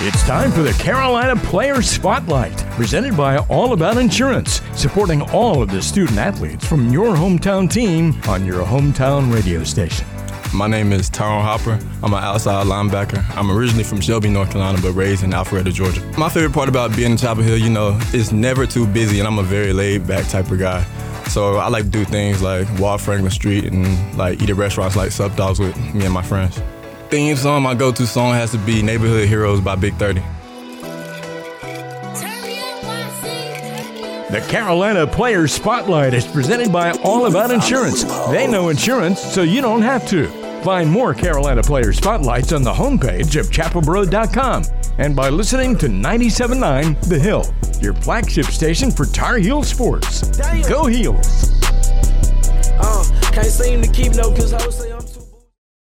It's time for the Carolina Player Spotlight, presented by All About Insurance, supporting all of the student athletes from your hometown team on your hometown radio station. My name is Tyrone Hopper. I'm an outside linebacker. I'm originally from Shelby, North Carolina, but raised in Alpharetta, Georgia. My favorite part about being in Chapel Hill, it's never too busy, and I'm a very laid-back type of guy. So I like to do things like walk Franklin Street and eat at restaurants like Sup Dogs with me and my friends. Theme song, my go-to song has to be Neighborhood Heroes by Big 30. The Carolina Player Spotlight is presented by All About Insurance. They know insurance, so you don't have to. Find more Carolina Player Spotlights on the homepage of chapelboro.com and by listening to 97.9 The Hill, your flagship station for Tar Heel sports. Go Heels! Can't seem to keep no cause